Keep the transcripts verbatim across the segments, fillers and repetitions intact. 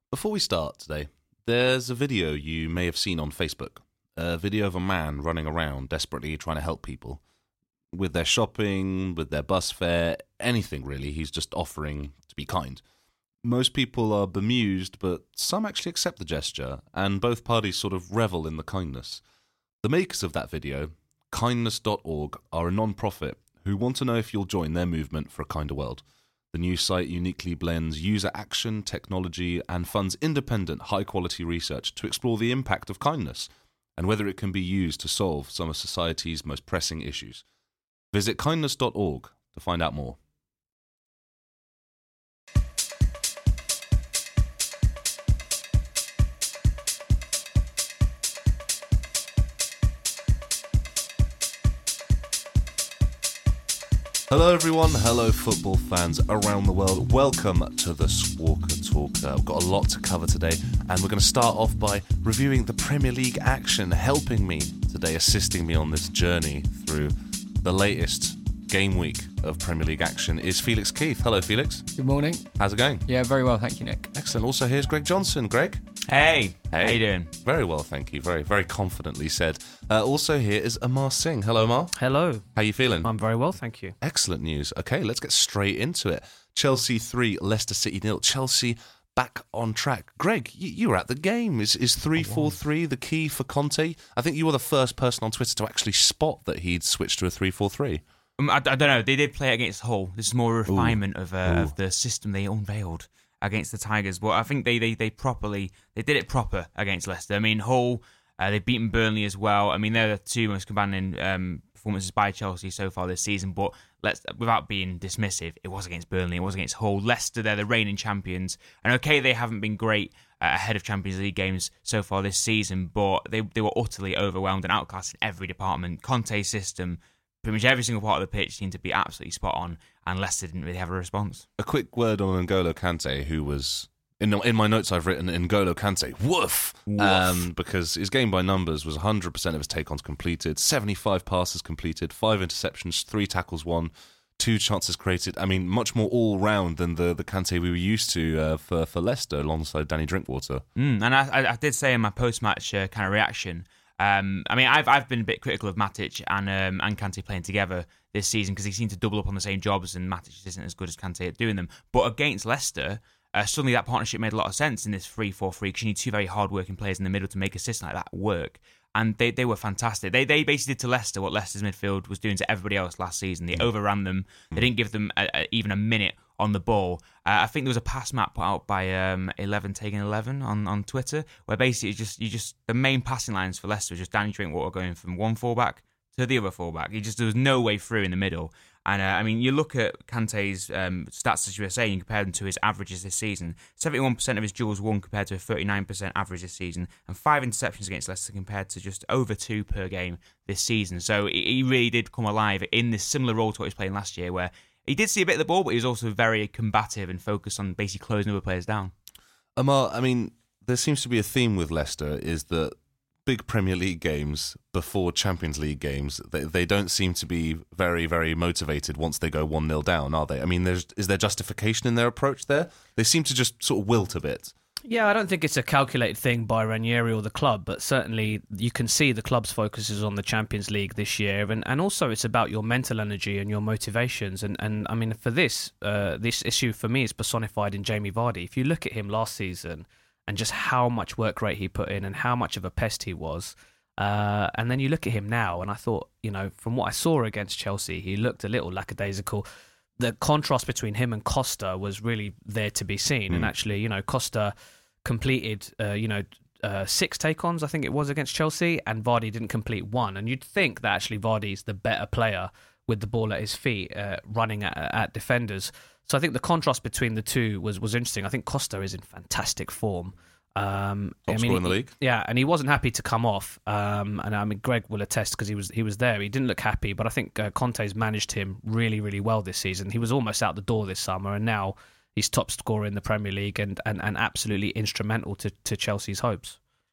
Before we start today, there's a video you may have seen on Facebook. A video of a man running around desperately trying to help people with their shopping, with their bus fare, anything really. He's just offering to be kind. Most people are bemused, but some actually accept the gesture, and both parties sort of revel in the kindness. The makers of that video, kindness dot org, are a non-profit who want to know if you'll join their movement for a kinder world. The news site uniquely blends user action, technology, and funds independent, high-quality research to explore the impact of kindness and whether it can be used to solve some of society's most pressing issues. Visit kindness dot org to find out more. Hello everyone, hello football fans around the world. Welcome to the Squawker Talker. We've got a lot to cover today, and we're going to start off by reviewing the Premier League action. Helping me today, assisting me on this journey through the latest game week of Premier League action is Felix Keith. Hello Felix. Good morning. How's it going? Yeah, very well, thank you, Nick. Excellent. Also here's Greg Johnson. Greg? Hey, Hey. how you doing? Very well, thank you. Very, very confidently said. Uh, also here is Amar Singh. Hello Amar. Hello. How you feeling? I'm very well, thank you. Excellent news. Okay, let's get straight into it. Chelsea three, Leicester City nil. Chelsea back on track. Greg, you, you were at the game. Is is three four three the key for Conte? I think you were the first person on Twitter to actually spot that he'd switched to a three four three. Um, I, I don't know. They did play it against Hull. This is more a refinement of uh, of the system they unveiled against the Tigers. But I think they, they, they properly they did it proper against Leicester. I mean, Hull, uh, they've beaten Burnley as well. I mean, they're the two most commanding um, performances by Chelsea so far this season. But let's without being dismissive, it was against Burnley. It was against Hull. Leicester, they're the reigning champions. And okay, they haven't been great uh, ahead of Champions League games so far this season, but they they were utterly overwhelmed and outclassed in every department. Conte's system, pretty much every single part of the pitch seemed to be absolutely spot on, and Leicester didn't really have a response. A quick word on N'Golo Kante, who was in in my notes I've written N'Golo Kante, woof, Woof. Um, because his game by numbers was one hundred percent of his take-ons completed, seventy-five passes completed, five interceptions, three tackles won, two chances created. I mean, much more all-round than the, the Kante we were used to uh, for, for Leicester alongside Danny Drinkwater. Mm, and I, I, I did say in my post-match uh, kind of reaction, Um, I mean, I've I've been a bit critical of Matic and um, and Kante playing together this season because they seem to double up on the same jobs, and Matic just isn't as good as Kante at doing them. But against Leicester, uh, suddenly that partnership made a lot of sense in this three four three because you need two very hard-working players in the middle to make a system like that work. And they, they were fantastic. They they basically did to Leicester what Leicester's midfield was doing to everybody else last season. They overran them. They didn't give them a, a, even a minute on the ball. Uh, I think there was a pass map put out by um, eleven taking eleven on, on Twitter, where basically it's just you just the main passing lines for Leicester was just Danny Drinkwater going from one fullback to the other fullback. He just there was no way through in the middle. And uh, I mean, you look at Kante's um, stats as you were saying, you compare them to his averages this season. seventy-one percent of his duels won compared to a thirty-nine percent average this season, and five interceptions against Leicester compared to just over two per game this season. So he really did come alive in this similar role to what he was playing last year, where he did see a bit of the ball, but he was also very combative and focused on basically closing other players down. Amar, I mean, there seems to be a theme with Leicester is that big Premier League games before Champions League games, they, they don't seem to be very, very motivated once they go one nil down, are they? I mean, there's, is there justification in their approach there? They seem to just sort of wilt a bit. Yeah, I don't think it's a calculated thing by Ranieri or the club, but certainly you can see the club's focus is on the Champions League this year, and, and also it's about your mental energy and your motivations. And, and I mean, for this, uh, this issue for me is personified in Jamie Vardy. If you look at him last season and just how much work rate he put in and how much of a pest he was, uh, and then you look at him now, and I thought, you know, from what I saw against Chelsea, he looked a little lackadaisical. The contrast between him and Costa was really there to be seen. Mm. And actually, you know, Costa completed, uh, you know, uh, six take-ons, I think it was, against Chelsea, and Vardy didn't complete one. And you'd think that actually Vardy's the better player with the ball at his feet, uh, running at, at defenders. So I think the contrast between the two was, was interesting. I think Costa is in fantastic form. Um, Top I mean, scorer in the league. Yeah, and he wasn't happy to come off. Um, and I mean, Greg will attest because he was he was there. He didn't look happy, but I think uh, Conte's managed him really, really well this season. He was almost out the door this summer, and now he's top scorer in the Premier League and, and, and absolutely instrumental to, to Chelsea's hopes.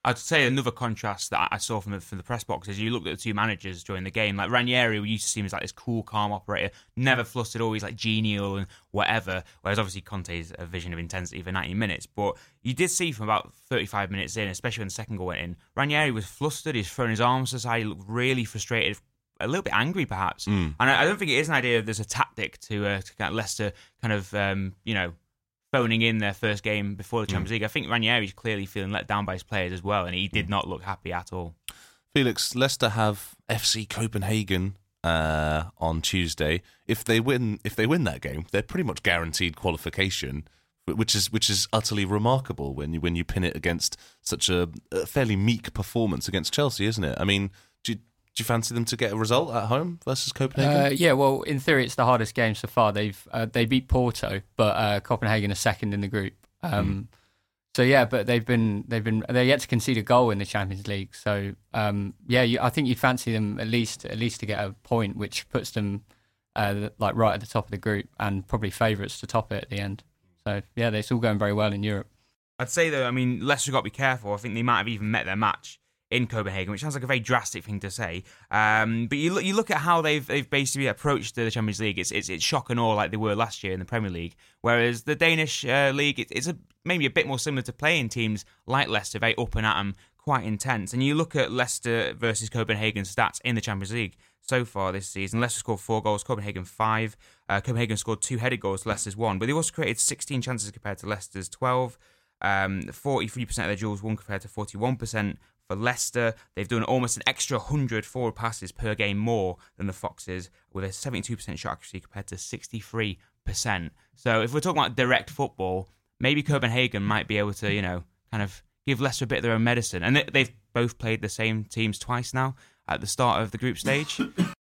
I'd say another contrast that I saw from the, from the press box is you looked at the two managers during the game. Like Ranieri, who used to seem as like this cool, calm operator, never flustered, always like genial and whatever. Whereas obviously Conte's a vision of intensity for ninety minutes. But you did see from about thirty-five minutes in, especially when the second goal went in, Ranieri was flustered. He's throwing his arms to the side. He looked really frustrated, a little bit angry perhaps. Mm. And I, I don't think it is an idea. There's a tactic to, uh, to kind of Leicester kind of um, you know. phoning in their first game before the Champions mm. League. I think Ranieri's clearly feeling let down by his players as well, and he did not look happy at all. Felix, Leicester have F C Copenhagen uh, on Tuesday. If they win, if they win that game, they're pretty much guaranteed qualification, which is which is utterly remarkable when you when you pin it against such a, a fairly meek performance against Chelsea, isn't it? I mean, do you, do you fancy them to get a result at home versus Copenhagen? Uh, yeah, well, in theory, it's the hardest game so far. They've uh, they beat Porto, but uh, Copenhagen are second in the group. Um, mm. So yeah, but they've been they've been they're yet to concede a goal in the Champions League. So um, yeah, you, I think you'd fancy them at least at least to get a point, which puts them uh, like right at the top of the group and probably favourites to top it at the end. So yeah, it's all going very well in Europe. I'd say though, I mean, Leicester got to be careful. I think they might have even met their match in Copenhagen, which sounds like a very drastic thing to say. Um, but you look, you look at how they've they've basically approached the Champions League. It's it's, it's shock and awe like they were last year in the Premier League. Whereas the Danish uh, league, it, it's a, maybe a bit more similar to playing teams like Leicester, very up and at 'em, quite intense. And you look at Leicester versus Copenhagen stats in the Champions League so far this season. Leicester scored four goals, Copenhagen five. Uh, Copenhagen scored two headed goals, Leicester's one. But they also created sixteen chances compared to Leicester's twelve. Um, forty-three percent of their duels won compared to forty-one percent. For Leicester, they've done almost an extra one hundred forward passes per game more than the Foxes, with a seventy-two percent shot accuracy compared to sixty-three percent. So if we're talking about direct football, maybe Copenhagen might be able to, you know, kind of give Leicester a bit of their own medicine. And they've both played the same teams twice now at the start of the group stage.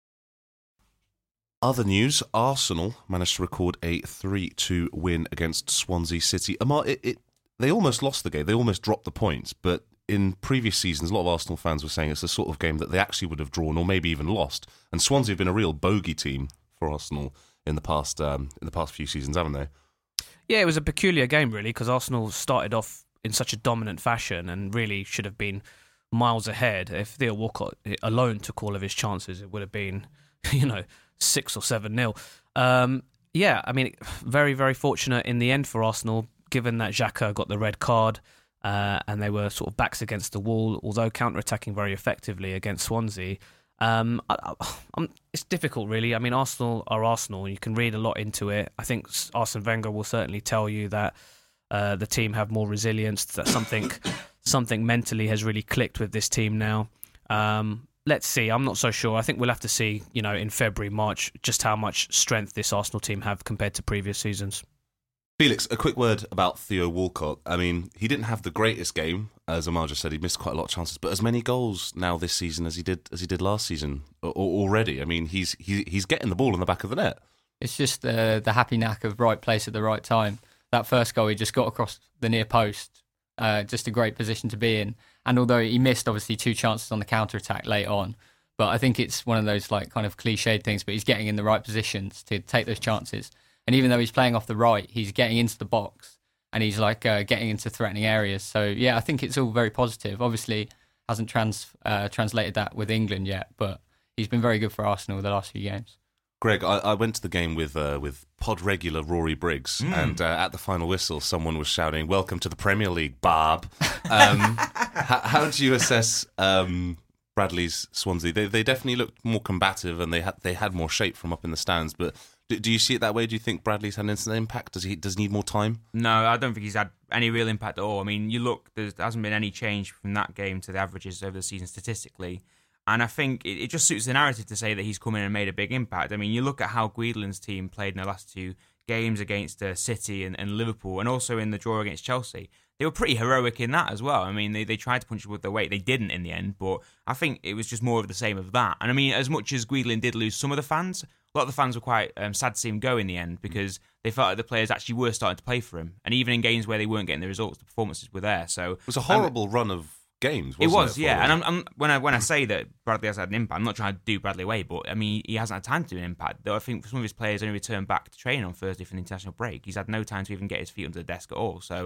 Other news, Arsenal managed to record a three two win against Swansea City. Amar, it, it, they almost lost the game. They almost dropped the points, but in previous seasons, a lot of Arsenal fans were saying it's the sort of game that they actually would have drawn or maybe even lost. And Swansea have been a real bogey team for Arsenal in the past um, in the past few seasons, haven't they? Yeah, it was a peculiar game, really, because Arsenal started off in such a dominant fashion and really should have been miles ahead. If Theo Walcott alone took all of his chances, it would have been, you know, six or seven nil. Um, yeah, I mean, very, very fortunate in the end for Arsenal, given that Xhaka got the red card. Uh, and they were sort of backs against the wall, although counter-attacking very effectively against Swansea. Um, I, I, it's difficult, really. I mean, Arsenal are Arsenal. You can read a lot into it. I think Arsene Wenger will certainly tell you that uh, the team have more resilience, that something something mentally has really clicked with this team now. Um, let's see. I'm not so sure. I think we'll have to see, you know, in February, March, just how much strength this Arsenal team have compared to previous seasons. Felix, a quick word about Theo Walcott. I mean, he didn't have the greatest game, as Amar just said. He missed quite a lot of chances, but as many goals now this season as he did as he did last season already. I mean, he's he, he's getting the ball in the back of the net. It's just the the happy knack of right place at the right time. That first goal, he just got across the near post. Uh, just a great position to be in. And although he missed obviously two chances on the counter attack late on, but I think it's one of those like kind of cliched things. But he's getting in the right positions to take those chances. And even though he's playing off the right, he's getting into the box and he's like uh, getting into threatening areas. So yeah, I think it's all very positive. Obviously, hasn't trans uh, translated that with England yet, but he's been very good for Arsenal the last few games. Greg, I, I went to the game with uh, with pod regular Rory Briggs, mm. and uh, at the final whistle, someone was shouting, "Welcome to the Premier League, Barb." Um, how, how do you assess um, Bradley's Swansea? They they definitely looked more combative and they had they had more shape from up in the stands, but. Do, do you see it that way? Do you think Bradley's had an instant impact? Does he does he need more time? No, I don't think he's had any real impact at all. I mean, you look, there hasn't been any change from that game to the averages over the season statistically. And I think it, it just suits the narrative to say that he's come in and made a big impact. I mean, you look at how Guidelin's team played in the last two games against uh, City and, and Liverpool, and also in the draw against Chelsea. They were pretty heroic in that as well. I mean, they, they tried to punch it with their weight. They didn't in the end, but I think it was just more of the same of that. And I mean, as much as Guidelin did lose some of the fans, a lot of the fans were quite um, sad to see him go in the end because they felt like the players actually were starting to play for him. And even in games where they weren't getting the results, the performances were there. So it was a horrible um, run of games, wasn't it? was, it, yeah. And I'm, I'm, when I when I say that Bradley has had an impact, I'm not trying to do Bradley away, but I mean, he hasn't had time to do an impact. Though I think some of his players only returned back to training on Thursday for the international break. He's had no time to even get his feet under the desk at all. So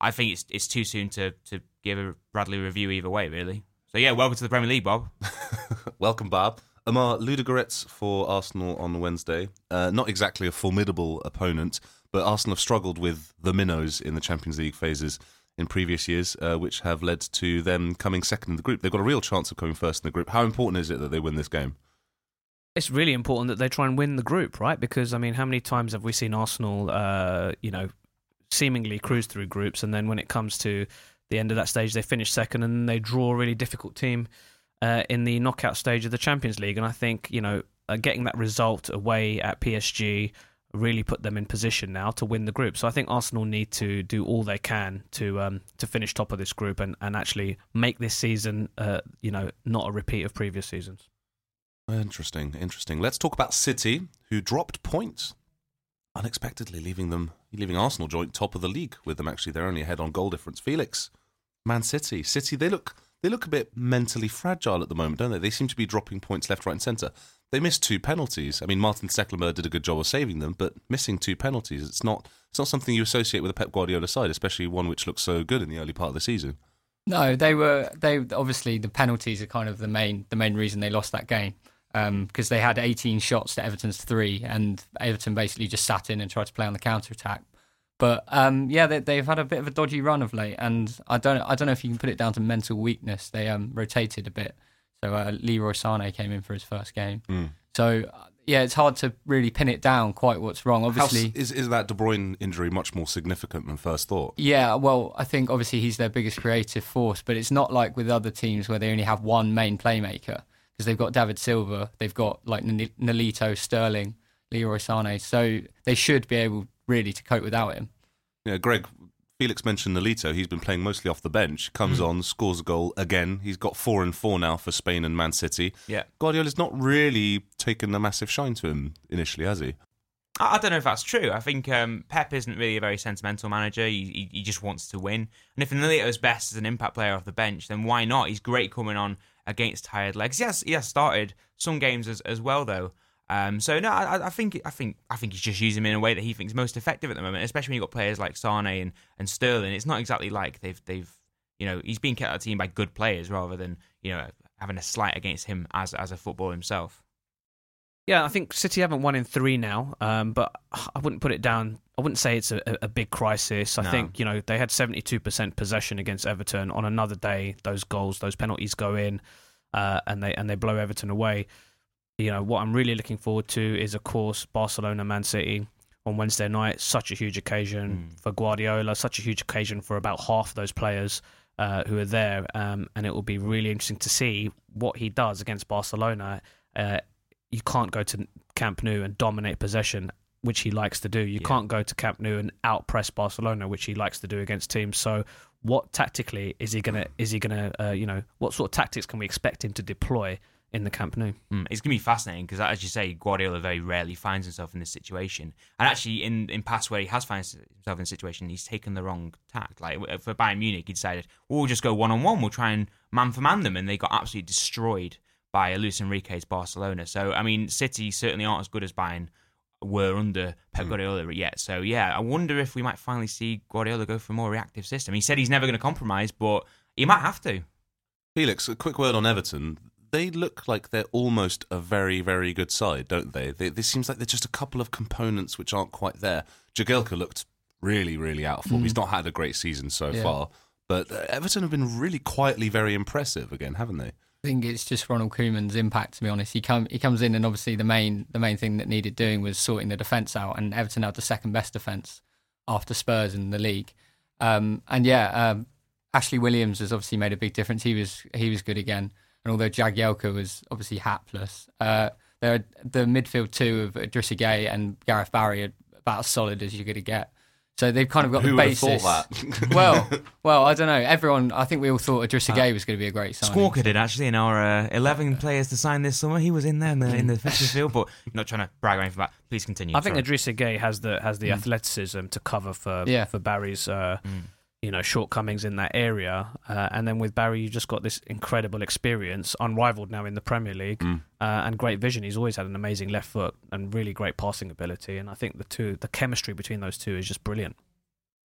I think it's it's too soon to to give a Bradley review either way, really. So yeah, welcome to the Premier League, Bob. Welcome, Bob. Amar Ludogorets for Arsenal on Wednesday. Uh, not exactly a formidable opponent, but Arsenal have struggled with the minnows in the Champions League phases in previous years, uh, which have led to them coming second in the group. They've got a real chance of coming first in the group. How important is it that they win this game? It's really important that they try and win the group, right? Because, I mean, how many times have we seen Arsenal, uh, you know, seemingly cruise through groups, and then when it comes to the end of that stage, they finish second and they draw a really difficult team uh, in the knockout stage of the Champions League. And I think, you know, uh, getting that result away at P S G really put them in position now to win the group. So I think Arsenal need to do all they can to um, to finish top of this group and, and actually make this season, uh, you know, not a repeat of previous seasons. Interesting, interesting. Let's talk about City, who dropped points unexpectedly, leaving them leaving Arsenal joint top of the league with them. Actually, they're only ahead on goal difference. Felix, Man City, City, they look they look a bit mentally fragile at the moment, don't they? They seem to be dropping points left, right, and centre. They missed two penalties. I mean, Martin Stekelenburg did a good job of saving them, but missing two penalties, it's not it's not something you associate with a Pep Guardiola side, especially one which looked so good in the early part of the season. No, they were they obviously the penalties are kind of the main the main reason they lost that game. Um, because they had eighteen shots to Everton's three, and Everton basically just sat in and tried to play on the counter-attack. But um, yeah, they, they've had a bit of a dodgy run of late, and I don't I don't know if you can put it down to mental weakness. They um, rotated a bit, so uh, Leroy Sané came in for his first game. Mm. So uh, yeah, it's hard to really pin it down quite what's wrong. Obviously, How, is is that De Bruyne injury much more significant than first thought? Yeah, well, I think obviously he's their biggest creative force, but it's not like with other teams where they only have one main playmaker. Because they've got David Silva, they've got like Nolito, Sterling, Leroy Sané, so they should be able really to cope without him. Yeah, Greg, Felix mentioned Nolito. He's been playing mostly off the bench. Comes mm. on, scores a goal again. He's got four and four now for Spain and Man City. Yeah, Guardiola's not really taken a massive shine to him initially, has he? I don't know if that's true. I think um, Pep isn't really a very sentimental manager. He, he he just wants to win. And if Nolito's best as an impact player off the bench, then why not? He's great coming on against tired legs. Yes, he has started some games as, as well though. Um, so no, I, I think I think I think he's just using him in a way that he thinks most effective at the moment. Especially when you've got players like Sané and, and Sterling. It's not exactly like they've they've you know he's being kept out of the team by good players rather than you know having a slight against him as as a footballer himself. Yeah, I think City haven't won in three now, um, but I wouldn't put it down. I wouldn't say it's a, a big crisis. I no. think, you know, they had seventy-two percent possession against Everton. On another day, those goals, those penalties go in, uh, and they and they blow Everton away. You know, what I'm really looking forward to is, of course, Barcelona, Man City on Wednesday night. Such a huge occasion mm. for Guardiola, such a huge occasion for about half of those players uh, who are there, um, and it will be really interesting to see what he does against Barcelona. Uh, You can't go to Camp Nou and dominate possession, which he likes to do. You yeah. can't go to Camp Nou and out-press Barcelona, which he likes to do against teams. So, what tactically is he gonna? Is he gonna? Uh, you know, what sort of tactics can we expect him to deploy in the Camp Nou? Mm, it's gonna be fascinating because, as you say, Guardiola very rarely finds himself in this situation. And actually, in in past where he has found himself in a situation, he's taken the wrong tact. Like for Bayern Munich, he decided, well, we'll just go one on one. We'll try and man for man them, and they got absolutely destroyed by Luis Enrique's Barcelona. So, I mean, City certainly aren't as good as Bayern were under Pep Guardiola mm. yet. So, yeah, I wonder if we might finally see Guardiola go for a more reactive system. He said he's never going to compromise, but he might have to. Felix, a quick word on Everton. They look like they're almost a very, very good side, don't they? they This seems like there's just a couple of components which aren't quite there. Jagielka looked really, really out of form. Mm. He's not had a great season so yeah. far. But Everton have been really quietly very impressive again, haven't they? I think it's just Ronald Koeman's impact, to be honest. He come he comes in and obviously the main the main thing that needed doing was sorting the defence out, and Everton had the second best defence after Spurs in the league. Um, and yeah, um, Ashley Williams has obviously made a big difference. He was he was good again, and although Jagielka was obviously hapless, uh, the midfield two of Idrissa Gueye and Gareth Barry are about as solid as you're going to get. So they've kind of got Who the basis. Who would have thought that? well, well, I don't know. Everyone, I think we all thought Idrissa Gueye was going to be a great signing. Squawker did actually in our uh, eleven players to sign this summer. He was in there in the, in the defensive field, but not trying to brag or anything like that. Please continue. I think Idrissa Gueye has the has the mm. athleticism to cover for yeah. for Barry's uh, mm. you know shortcomings in that area, uh, and then with Barry, you just got this incredible experience, unrivaled now in the Premier League, mm. uh, and great vision. He's always had an amazing left foot and really great passing ability, and I think the two, the chemistry between those two is just brilliant.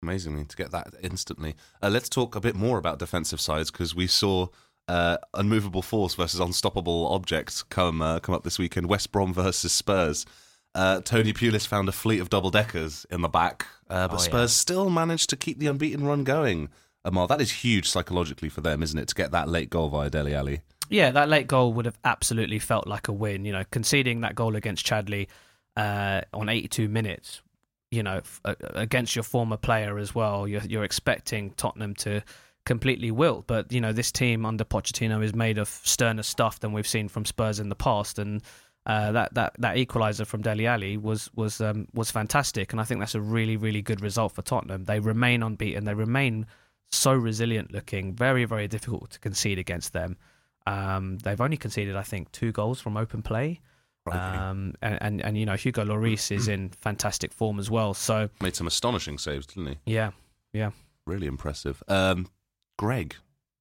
amazingly to get that instantly. Uh, let's talk a bit more about defensive sides, because we saw uh, unmovable force versus unstoppable objects come uh, come up this weekend. West Brom versus Spurs. Uh, Tony Pulis found a fleet of double-deckers in the back, uh, but Oh, yeah. Spurs still managed to keep the unbeaten run going. Amal, that is huge psychologically for them, isn't it, to get that late goal via Dele Alli? Yeah, that late goal would have absolutely felt like a win. You know, conceding that goal against Chadley uh, on eighty-two minutes, you know, f- against your former player as well, you're, you're expecting Tottenham to completely wilt. But, you know, this team under Pochettino is made of sterner stuff than we've seen from Spurs in the past. And uh, that, that, that equaliser from Dele Alli was, was, um, was fantastic. And I think that's a really, really good result for Tottenham. They remain unbeaten. They remain so resilient looking. Very, very difficult to concede against them. Um, they've only conceded, I think, two goals from open play. Um, and, and, and, you know, Hugo Lloris is in fantastic form as well. So Made some astonishing saves, didn't he? yeah, yeah. Really impressive. Um, Greg,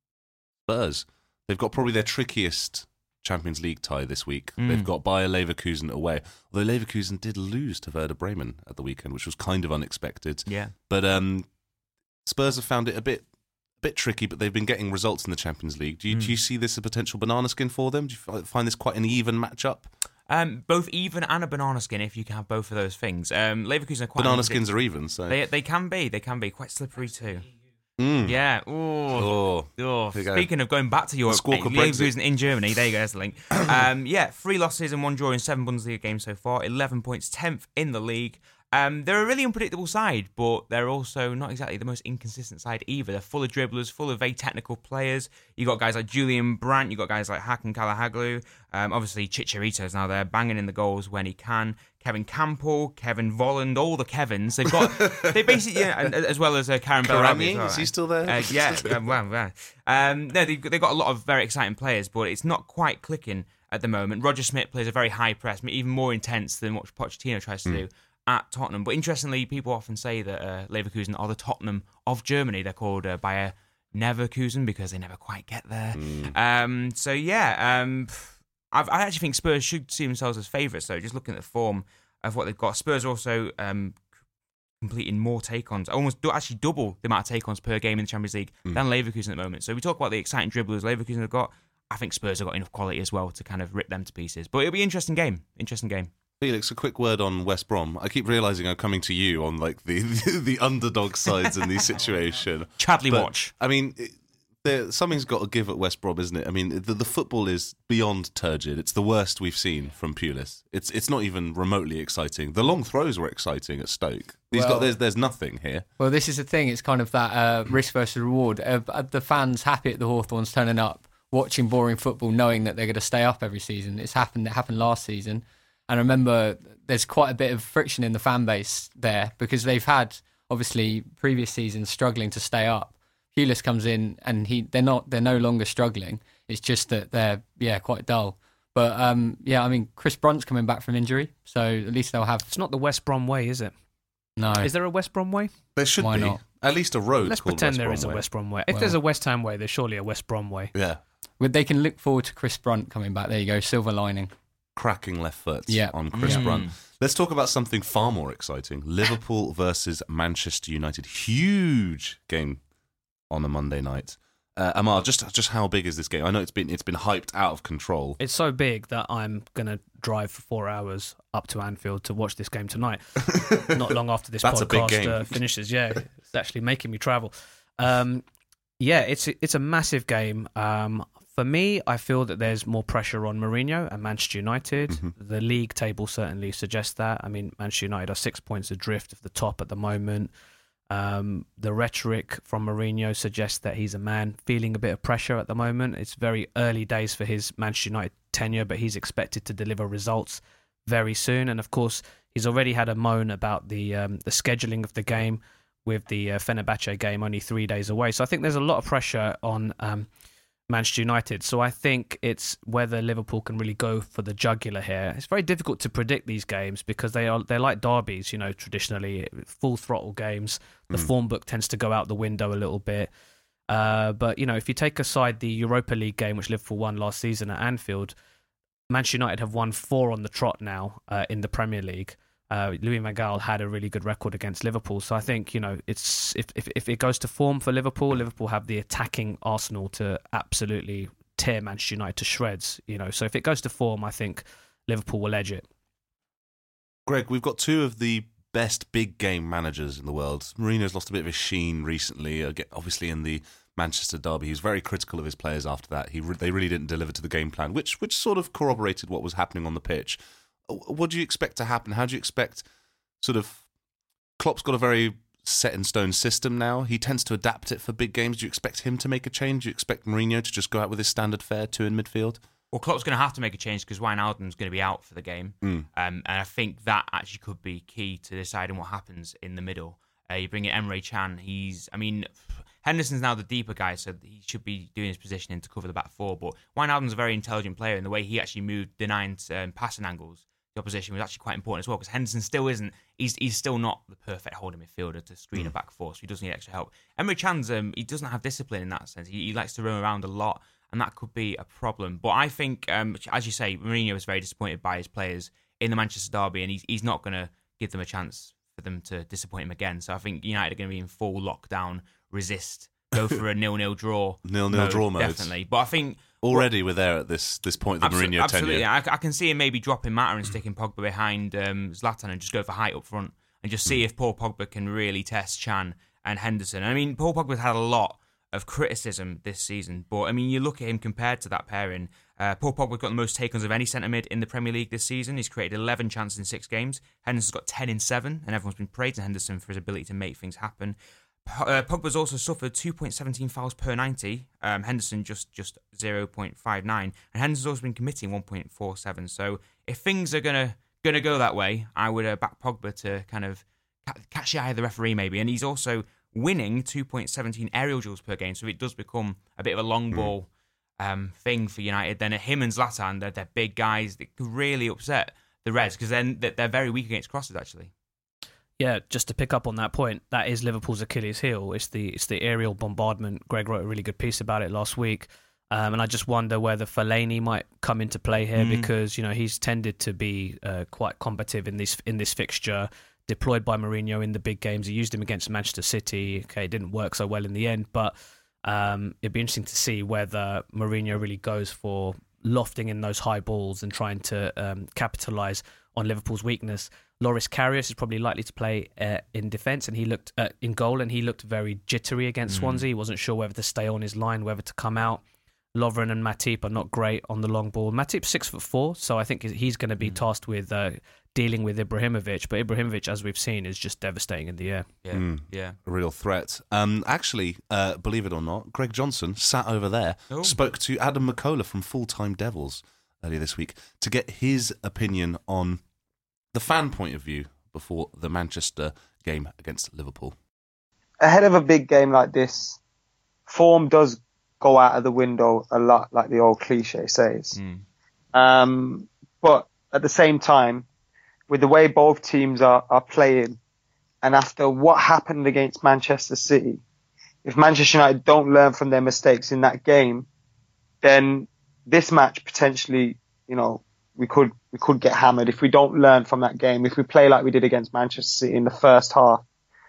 Spurs. They've got probably their trickiest Champions League tie this week. Mm. They've got Bayer Leverkusen away. Although Leverkusen did lose to Werder Bremen at the weekend, which was kind of unexpected. Yeah. But um, Spurs have found it a bit bit tricky, but they've been getting results in the Champions League. Do you, Mm. do you see this as a potential banana skin for them? Do you fi- find this quite an even matchup? Um, both even and a banana skin, if you can have both of those things. Um, Leverkusen are quite Banana unpredict- skins are even, so... They they can be, they can be quite slippery too. Mm. Yeah. Ooh. Oh. Oh, There you go. speaking of going back to Europe, squawk of Leverkusen in Germany, there you go, that's the link. um, yeah, three losses and one draw in seven Bundesliga games so far, eleven points, tenth in the league. Um, they're a really unpredictable side, but they're also not exactly the most inconsistent side either. They're full of dribblers, full of very technical players. You got guys like Julian Brandt, you got guys like Hakan Kalahaglu. Um, obviously, Chicharito's now there, banging in the goals when he can. Kevin Campbell, Kevin Volland, all the Kevins. They've got, they basically, yeah, and, as well as uh, Karen Bellarabi. Karami, is he still there? Uh, yeah, um, well, yeah. Um, no, they've, they've got a lot of very exciting players, but it's not quite clicking at the moment. Roger Smith plays a very high press, even more intense than what Pochettino tries to mm. do at Tottenham. But interestingly, people often say that uh, Leverkusen are the Tottenham of Germany. They're called uh, Bayer Leverkusen because they never quite get there. Mm. Um, so, yeah, um, I've, I actually think Spurs should see themselves as favourites, though, just looking at the form of what they've got. Spurs also um, completing more take-ons, almost do, actually double the amount of take-ons per game in the Champions League mm. than Leverkusen at the moment. So we talk about the exciting dribblers Leverkusen have got. I think Spurs have got enough quality as well to kind of rip them to pieces. But it'll be an interesting game. Interesting game. Felix, a quick word on West Brom. I keep realising I'm coming to you on like the the, the underdog sides in these situations. Chadley but, watch. I mean, it, there, something's got to give at West Brom, isn't it? I mean, the, the football is beyond turgid. It's the worst we've seen from Pulis. It's it's not even remotely exciting. The long throws were exciting at Stoke. He's well, got there's there's nothing here. Well, this is the thing. It's kind of that uh, risk versus reward. Uh, the fans happy at the Hawthorns turning up, watching boring football, knowing that they're going to stay up every season. It's happened. It happened last season. And I remember there's quite a bit of friction in the fan base there because they've had, obviously, previous seasons struggling to stay up. Pulis comes in and he they're not they're no longer struggling. It's just that they're yeah quite dull. But um, yeah, I mean Chris Brunt's coming back from injury, so at least they'll have. It's not the West Brom way, is it? No. Is there a West Brom way? There should Why be not? at least a road. Let's called pretend West there Brom is a way. West Brom way. If Well- there's a West Ham way, there's surely a West Brom way. Yeah, Well, they can look forward to Chris Brunt coming back. There you go, silver lining. cracking left foot Yeah. on Chris Mm. Brunt. Let's talk about something far more exciting. Liverpool versus Manchester United. Huge game on a Monday night. Uh, Amar, just just how big is this game? I know it's been it's been hyped out of control. It's so big that I'm going to drive for four hours up to Anfield to watch this game tonight. Not long after this That's a big podcast game. uh, finishes. Yeah, it's actually making me travel. Um, yeah, it's it's a massive game. Um, for me, I feel that there's more pressure on Mourinho and Manchester United. Mm-hmm. The league table certainly suggests that. I mean, Manchester United are six points adrift of the top at the moment. Um, the rhetoric from Mourinho suggests that he's a man feeling a bit of pressure at the moment. It's very early days for his Manchester United tenure, but he's expected to deliver results very soon. And of course, he's already had a moan about the um, the scheduling of the game with the uh, Fenerbahce game only three days away. So I think there's a lot of pressure on um, Manchester United. So I think it's whether Liverpool can really go for the jugular here. It's very difficult to predict these games because they are they're like derbies, you know, traditionally full throttle games. The mm. form book tends to go out the window a little bit. Uh, but, you know, if you take aside the Europa League game, which Liverpool won last season at Anfield, Manchester United have won four on the trot now uh, in the Premier League. Uh, Louis van Gaal had a really good record against Liverpool, so I think you know it's if, if if it goes to form for Liverpool, Liverpool have the attacking arsenal to absolutely tear Manchester United to shreds. You know, so if it goes to form, I think Liverpool will edge it. Greg, we've got two of the best big game managers in the world. Mourinho's lost a bit of his sheen recently, obviously in the Manchester derby. He was very critical of his players after that. He re- they really didn't deliver to the game plan, which which sort of corroborated what was happening on the pitch. What do you expect to happen? How do you expect sort of... Klopp's got a very set-in-stone system now. He tends to adapt it for big games. Do you expect him to make a change? Do you expect Mourinho to just go out with his standard fare, two in midfield? Well, Klopp's going to have to make a change because Wijnaldum's going to be out for the game. Mm. Um, and I think that actually could be key to deciding what happens in the middle. Uh, you bring in Emre Can. He's, I mean, Henderson's now the deeper guy, so he should be doing his positioning to cover the back four. But Wijnaldum's a very intelligent player, and the way he actually moved denying um, passing angles, the opposition, was actually quite important as well, because Henderson still isn't, he's he's still not the perfect holding midfielder to screen mm. a back four, so he does need extra help. Emre Can's, um, he doesn't have discipline in that sense. He, he likes to roam around a lot, and that could be a problem. But I think, um, as you say, Mourinho is very disappointed by his players in the Manchester derby, and he's, he's not going to give them a chance for them to disappoint him again. So I think United are going to be in full lockdown, resist, go for a nil-nil draw. Nil-nil mode, draw mode. Definitely. But I think... Already we're there at this this point of the absolutely, Mourinho absolutely. tenure. I, I can see him maybe dropping Mata and sticking Pogba behind um, Zlatan and just go for height up front and just see mm. if Paul Pogba can really test Can and Henderson. I mean, Paul Pogba's had a lot of criticism this season, but I mean, you look at him compared to that pairing. Uh, Paul Pogba's got the most take-ons of any centre mid in the Premier League this season. He's created eleven chances in six games. Henderson's got ten in seven, and everyone's been praising Henderson for his ability to make things happen. Uh, Pogba's also suffered two point one seven fouls per ninety. Um, Henderson just just zero point five nine, and Henderson's also been committing one point four seven. So if things are gonna gonna go that way, I would uh, back Pogba to kind of ca- catch the eye of the referee maybe. And he's also winning two point one seven aerial duels per game, so it does become a bit of a long ball um, thing for United. Then him and Zlatan, they're, they're big guys that could really upset the Reds because then they're very weak against crosses actually. Yeah, just to pick up on that point, that is Liverpool's Achilles heel. It's the it's the aerial bombardment. Greg wrote a really good piece about it last week, um, and I just wonder whether Fellaini might come into play here mm. because you know he's tended to be uh, quite combative in this in this fixture. Deployed by Mourinho in the big games, he used him against Manchester City. Okay, it didn't work so well in the end, but um, it'd be interesting to see whether Mourinho really goes for lofting in those high balls and trying to um, capitalise on Liverpool's weakness. Loris Karius is probably likely to play uh, in defence, and he looked uh, in goal, and he looked very jittery against mm. Swansea. He wasn't sure whether to stay on his line, whether to come out. Lovren and Matip are not great on the long ball. Matip's six foot four, so I think he's going to be mm. tasked with uh, dealing with Ibrahimovic. But Ibrahimovic, as we've seen, is just devastating in the air. Yeah, mm. yeah, a real threat. Um, actually, uh, believe it or not, Greg Johnson sat over there, oh. spoke to Adam McCullough from Full Time Devils earlier this week to get his opinion on the fan point of view before the Manchester game against Liverpool. Ahead of a big game like this, form does go out of the window a lot, like the old cliche says. Mm. Um, but at the same time, with the way both teams are, are playing, and after what happened against Manchester City, if Manchester United don't learn from their mistakes in that game, then this match potentially, you know, we could we could get hammered if we don't learn from that game, if we play like we did against Manchester City in the first half.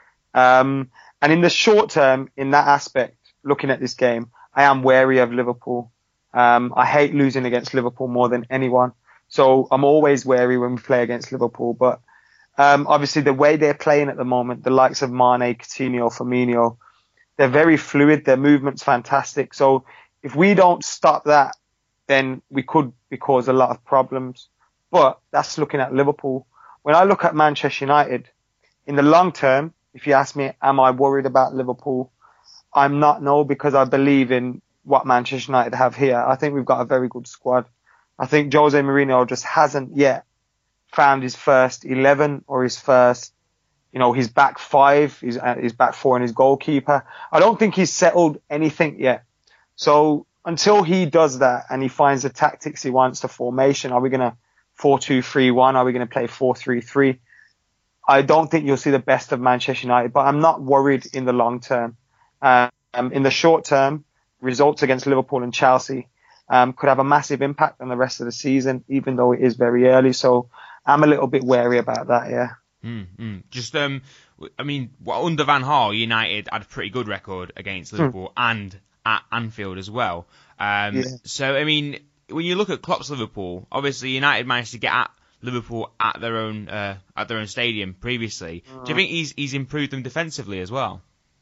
Um, and in the short term, in that aspect, looking at this game, I am wary of Liverpool. Um, I hate losing against Liverpool more than anyone. So I'm always wary when we play against Liverpool. But um, obviously the way they're playing at the moment, the likes of Mane, Coutinho, Firmino, they're very fluid. Their movement's fantastic. So if we don't stop that, then we could be cause a lot of problems. But that's looking at Liverpool. When I look at Manchester United, in the long term, if you ask me, am I worried about Liverpool? I'm not, no, because I believe in what Manchester United have here. I think we've got a very good squad. I think Jose Mourinho just hasn't yet found his first eleven or his first, you know, his back five, his, uh, his back four and his goalkeeper. I don't think he's settled anything yet. So until he does that and he finds the tactics he wants, the formation, are we going to four two three one? Are we going to play four three three? I don't think you'll see the best of Manchester United, but I'm not worried in the long term. Um, in the short term, results against Liverpool and Chelsea um, could have a massive impact on the rest of the season, even though it is very early. So I'm a little bit wary about that. Yeah. Mm-hmm. Just, um, I mean, under Van Gaal, United had a pretty good record against Liverpool mm. and at Anfield as well. Um, yeah. So, I mean, when you look at Klopp's Liverpool, obviously United managed to get at Liverpool at their own uh, at their own stadium previously. Mm. Do you think he's he's improved them defensively as well?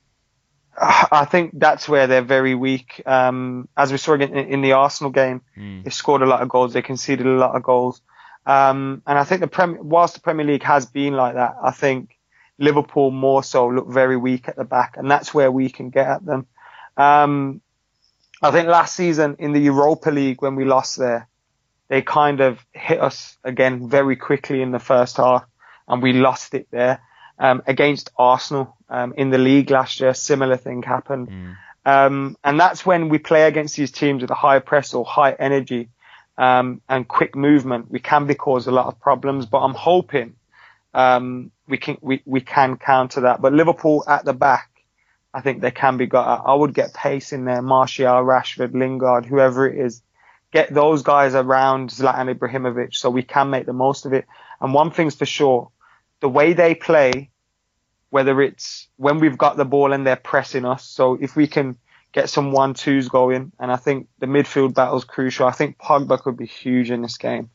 I think that's where they're very weak. Um, as we saw in, in the Arsenal game, mm. they scored a lot of goals, they conceded a lot of goals. Um, and I think the Premier, whilst the Premier League has been like that, I think Liverpool more so look very weak at the back, and that's where we can get at them. Um, I think last season in the Europa League when we lost there, they kind of hit us again very quickly in the first half, and we lost it there. Um, against Arsenal, um, in the league last year, similar thing happened. Mm. Um, and that's when we play against these teams with a high press or high energy, um, and quick movement. We can be cause a lot of problems, but I'm hoping, um, we can, we, we can counter that. But Liverpool at the back, I think they can be got. I would get pace in there. Martial, Rashford, Lingard, whoever it is. Get those guys around Zlatan Ibrahimovic so we can make the most of it. And one thing's for sure, the way they play, whether it's when we've got the ball and they're pressing us, so if we can get some one-twos going, and I think the midfield battle's crucial. I think Pogba could be huge in this game.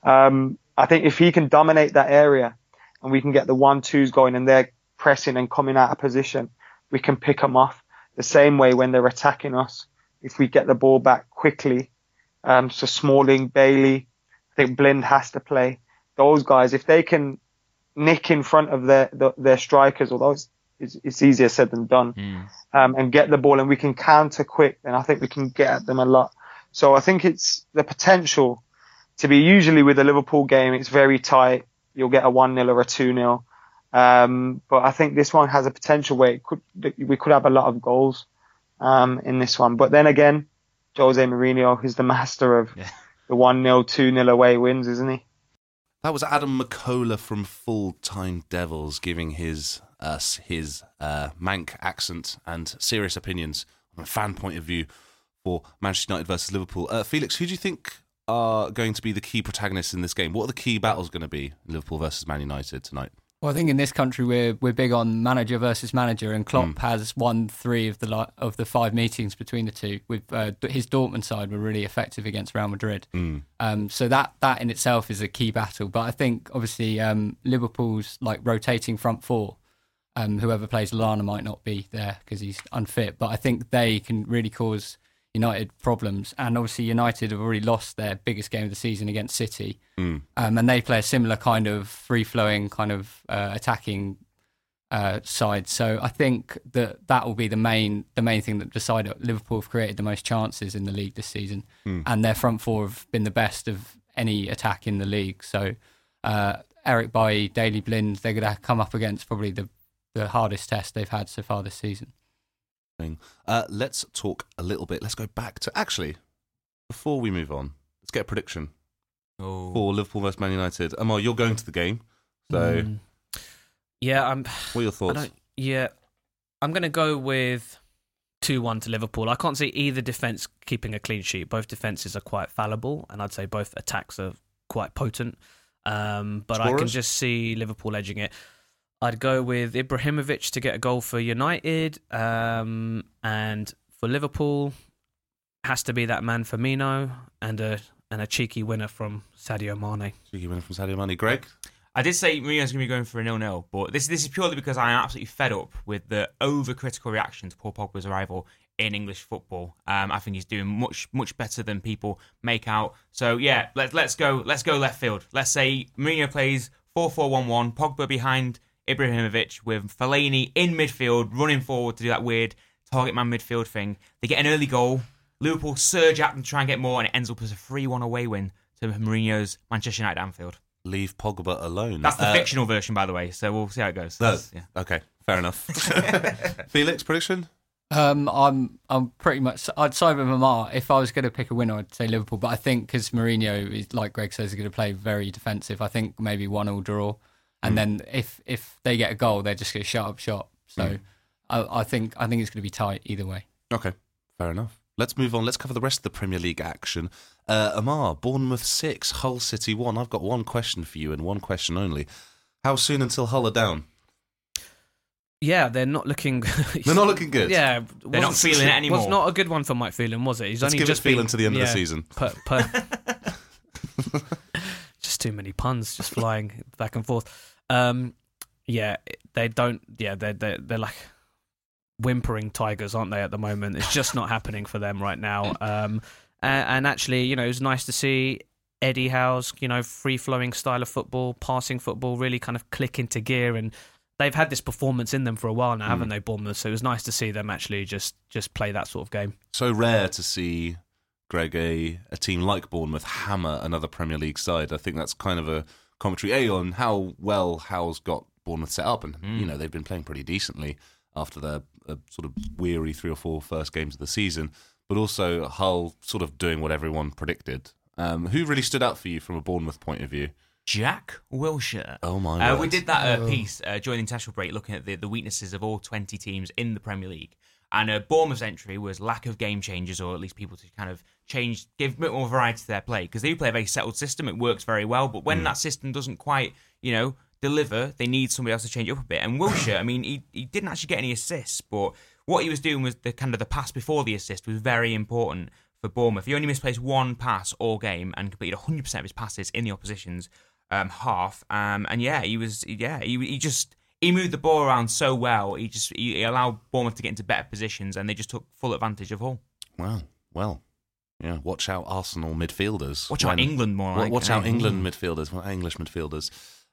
Um, I think if he can dominate that area and we can get the one-twos going and they're pressing and coming out of position, we can pick them off the same way when they're attacking us. If we get the ball back quickly, um, so Smalling, Bailey, I think Blind has to play. Those guys, if they can nick in front of their the, their strikers, although it's, it's, it's easier said than done, mm. um, and get the ball and we can counter quick, then I think we can get at them a lot. So I think it's the potential to be, usually with a Liverpool game, it's very tight. You'll get a one nil or a two nil. Um, but I think this one has a potential where it could, we could have a lot of goals, um, in this one. But then again, Jose Mourinho is the master of yeah. the one nil, two nil away wins, isn't he? That was Adam McCullough from Full Time Devils giving his us uh, his uh, Manc accent and serious opinions from a fan point of view for Manchester United versus Liverpool. Uh, Felix, who do you think are going to be the key protagonists in this game? What are the key battles going to be in Liverpool versus Man United tonight? Well, I think in this country we're we're big on manager versus manager, and Klopp mm. has won three of the of the five meetings between the two. With uh, his Dortmund side were really effective against Real Madrid, mm. um, so that that in itself is a key battle. But I think obviously um, Liverpool's like rotating front four. Um, whoever plays Lallana might not be there because he's unfit, but I think they can really cause United problems. And obviously United have already lost their biggest game of the season against City, mm. um, and they play a similar kind of free-flowing kind of uh, attacking uh, side. So I think that that will be the main the main thing that decided. Liverpool have created the most chances in the league this season, mm. and their front four have been the best of any attack in the league. So uh, Eric Bailly, Daley Blind, they're going to come up against probably the the hardest test they've had so far this season. Uh, let's talk a little bit. Let's go back to, actually, before we move on, let's get a prediction oh. for Liverpool versus Man United. Amal, you're going to the game, so mm. yeah, I'm. What are your thoughts? I don't, yeah, I'm going to go with two one to Liverpool. I can't see either defence keeping a clean sheet. Both defences are quite fallible, and I'd say both attacks are quite potent. Um, but Scorers? I can just see Liverpool edging it. I'd go with Ibrahimovic to get a goal for United, um, and for Liverpool, has to be that man Firmino and a and a cheeky winner from Sadio Mane. Cheeky winner from Sadio Mane. Greg? I did say Mourinho's going to be going for a nil nil, but this this is purely because I am absolutely fed up with the over-critical reaction to Paul Pogba's arrival in English football. Um, I think he's doing much much better than people make out. So yeah, let's let's go let's go left field. Let's say Mourinho plays four four one one, Pogba behind Ibrahimovic with Fellaini in midfield, running forward to do that weird target man midfield thing. They get an early goal. Liverpool surge at them to try and get more, and it ends up as a three one away win to Mourinho's Manchester United Anfield. Leave Pogba alone. That's the uh, fictional version, by the way, so we'll see how it goes. No, yeah. Okay, fair enough. Felix, prediction? Um, I'm I'm pretty much. I'd side with Amar. If I was going to pick a winner, I'd say Liverpool. But I think because Mourinho is, like Greg says, is going to play very defensive. I think maybe one all draw. And mm. then if, if they get a goal, they're just going to shut up shop. So mm. I, I think I think it's going to be tight either way. Okay, fair enough. let's move on. Let's cover the rest of the Premier League action. Uh, Amar, Bournemouth six, Hull City one. I've got one question for you and one question only. How soon until Hull are down? Yeah, they're not looking. They're not looking good. Yeah, they're not feeling it anymore. Was not a good one for Mike Phelan, was it? He's Let's only give just it Phelan been, to the end yeah, of the season. Per, per, just too many puns, just flying back and forth. Um, yeah, they don't. Yeah, they're they're, they're like whimpering tigers, aren't they? At the moment, it's just not happening for them right now. Um, and, and actually, you know, it was nice to see Eddie Howe's, you know, free-flowing style of football, passing football, really kind of click into gear. And they've had this performance in them for a while now, mm. haven't they, Bournemouth? So it was nice to see them actually just just play that sort of game. So rare to see, Greg, a, a team like Bournemouth hammer another Premier League side. I think that's kind of a commentary, A, on how well Howe's got Bournemouth set up. And, mm. you know, they've been playing pretty decently after their uh, sort of weary three or four first games of the season. But also Hull sort of doing what everyone predicted. Um, who really stood out for you from a Bournemouth point of view? Jack Wilshere. Oh my! Uh, we did that uh, piece uh, during the international break, looking at the, the weaknesses of all twenty teams in the Premier League. And uh, Bournemouth's entry was lack of game changers, or at least people to kind of change, give a bit more variety to their play, because they play a very settled system. It works very well, but when mm. that system doesn't quite, you know, deliver, they need somebody else to change it up a bit. And Wilshere, I mean, he he didn't actually get any assists, but what he was doing was the kind of the pass before the assist was very important for Bournemouth. He only misplaced one pass all game and completed one hundred percent of his passes in the opposition's um, half. Um, and yeah, he was yeah he he just he moved the ball around so well. He just he allowed Bournemouth to get into better positions, and they just took full advantage of Hull. Wow, well, yeah. Watch out, Arsenal midfielders. Watch out, England more. Watch, like, watch out, England midfielders. Well, English midfielders.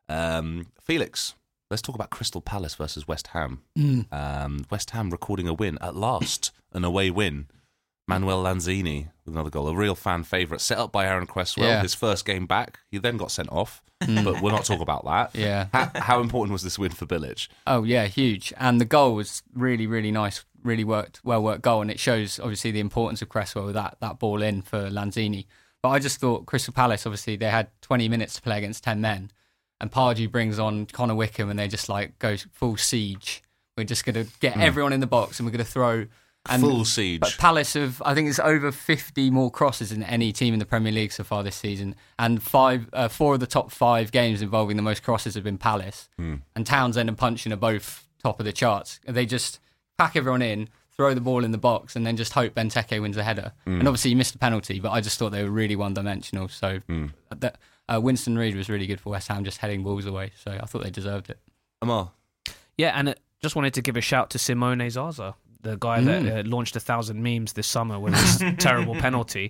Um, Felix, let's talk about Crystal Palace versus West Ham. Mm. Um, West Ham recording a win at last, an away win. Manuel Lanzini with another goal, a real fan favourite, set up by Aaron Cresswell, yeah. his first game back. He then got sent off, but we'll not talk about that. Yeah. How, how important was this win for Bilic? Oh, yeah, huge. And the goal was really, really nice, really worked, well-worked goal, and it shows, obviously, the importance of Cresswell with that, that ball in for Lanzini. But I just thought Crystal Palace, obviously, they had twenty minutes to play against ten men, and Pardew brings on Connor Wickham, and they just, like, go full siege. We're just going to get mm. everyone in the box, and we're going to throw... And, Full siege. But Palace have, I think it's over fifty more crosses than any team in the Premier League so far this season. And five, uh, four of the top five games involving the most crosses have been Palace. Mm. And Townsend and Puncheon are both top of the charts. They just pack everyone in, throw the ball in the box, and then just hope Benteke wins the header. Mm. And obviously he missed the penalty, but I just thought they were really one-dimensional. So mm. that, uh, Winston Reid was really good for West Ham, just heading balls away. So I thought they deserved it. Amar? Yeah, and it, just wanted to give a shout to Simone Zaza, the guy Mm. that uh, launched a thousand memes this summer with his terrible penalty,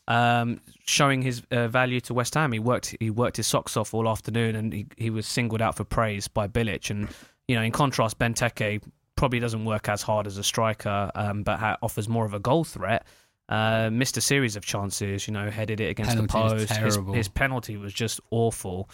um, showing his uh, value to West Ham. He worked he worked his socks off all afternoon, and he, he was singled out for praise by Bilic. And you know, in contrast, Benteke probably doesn't work as hard as a striker, um, but ha- offers more of a goal threat. Uh, missed a series of chances, you know, headed it against Penalty the post. His, his penalty was just awful.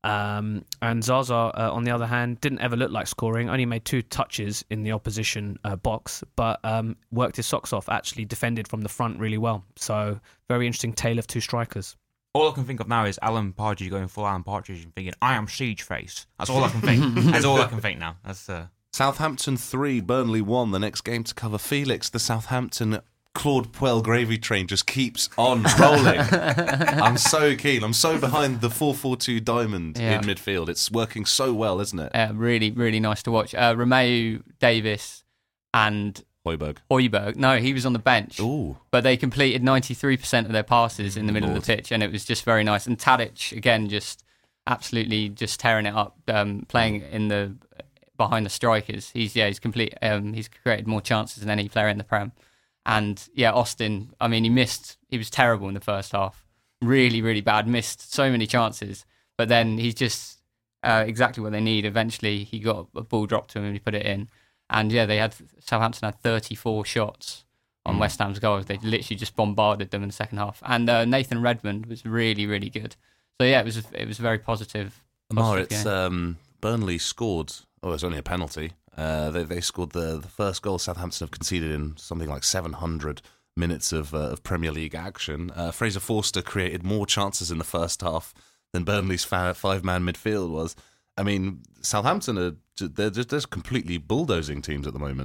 Um, and Zaza, uh, on the other hand, didn't ever look like scoring, only made two touches in the opposition uh, box, but um, worked his socks off, actually defended from the front really well. So, very interesting tale of two strikers. All I can think of now is Alan Partridge going full Alan Partridge and thinking, I am Siege Face. That's all I can think. That's all I can think now. That's uh... Southampton three, Burnley one. The next game to cover. Felix, the Southampton Claude Puel gravy train just keeps on rolling. I'm so keen. I'm so behind the four four two diamond yeah. in midfield. It's working so well, isn't it? Yeah, really, really nice to watch. Uh, Romeu, Davis, and Højbjerg. Højbjerg. No, he was on the bench. Ooh. But they completed ninety-three percent of their passes in the middle Lord. of the pitch, and it was just very nice. And Tadic, again, just absolutely just tearing it up, um, playing in the behind the strikers. He's yeah, he's complete. Um, he's created more chances than any player in the Prem. And yeah, Austin, I mean, he missed, he was terrible in the first half. Really, really bad. Missed so many chances. But then he's just uh, exactly what they need. Eventually, he got a ball dropped to him and he put it in. And yeah, they had, Southampton had thirty-four shots on mm. West Ham's goals. They literally just bombarded them in the second half. And uh, Nathan Redmond was really, really good. So yeah, it was it was very positive. Amar, positive it's um, Burnley scored, oh, it was only a penalty. Uh, they they scored the, the first goal Southampton have conceded in something like seven hundred minutes of uh, of Premier League action. Uh, Fraser Forster created more chances in the first half than Burnley's five-man midfield was. I mean, Southampton are they're just, they're completely bulldozing teams at the moment.